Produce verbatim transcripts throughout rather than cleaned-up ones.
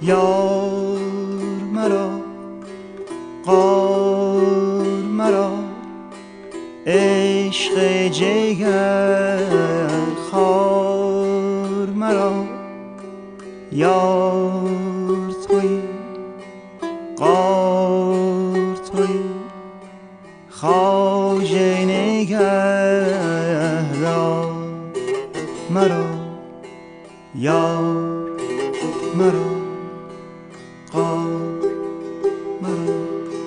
یار مرا، غار مرا، عشق جگر خوار مرا. یار تویی، غار تویی، خواجه نگهدار مرا. یار مرا، غار مرا.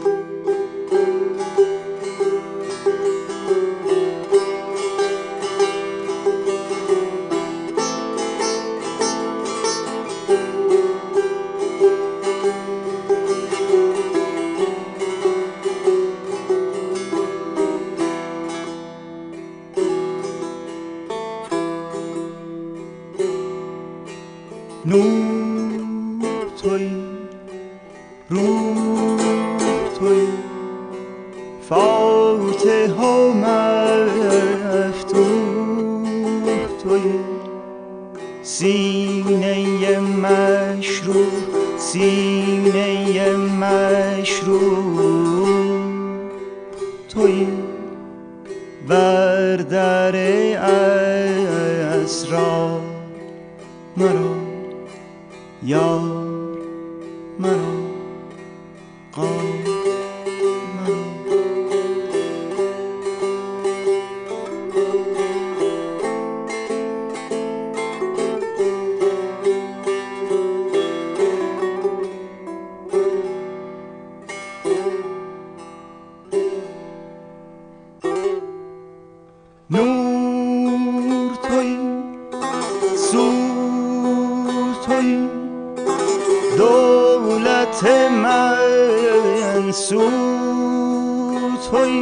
نور تویی، روح تویی، فاتح و مفتوح تویی، سینه مشروح، سینه مشروح تویی، بر در اسرار مرا. یار مرا، غار مرا. نور تویی، سور تویی، دولت منصور تویی،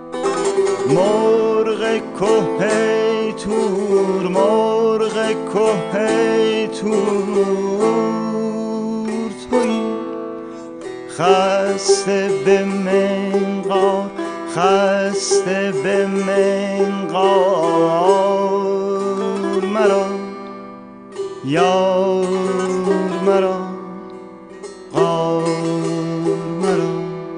مرغ که تور، مرغ که تور تویی، خسته به منقار، خسته به منقار مرا. یار مرا، غار مرا.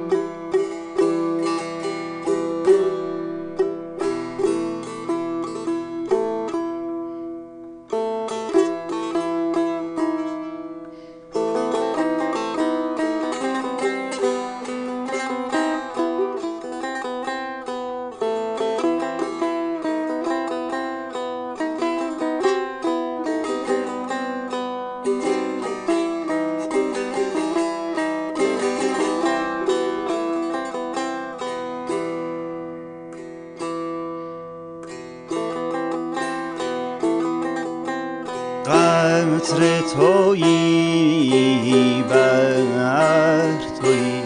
قطره تویی، بحر تویی،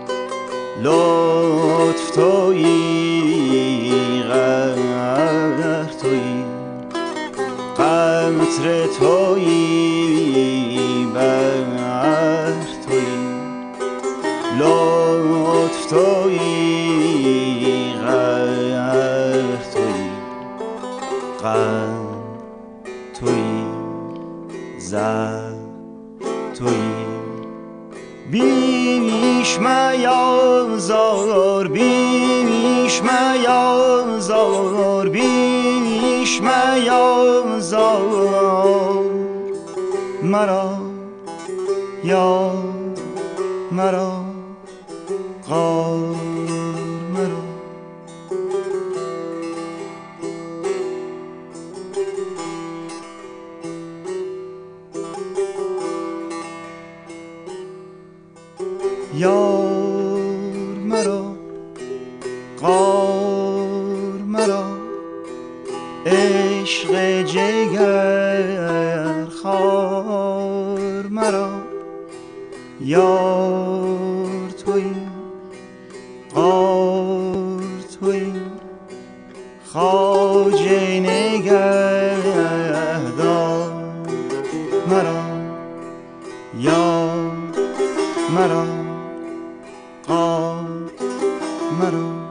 لطف تویی، قهر تویی، قطره تویی، بحر تویی، لطف تویی، قهر تویی، غم تویی، زر تویی. بیش میازار، بیش میازار، بیش میازار مرا. یار مرا، غار مرا. یار مرا، غار مرا، عشق جگر خوار مرا. یار تویی، غار تویی، خواجه نگهدار مرا. یار مرا، غار مرا.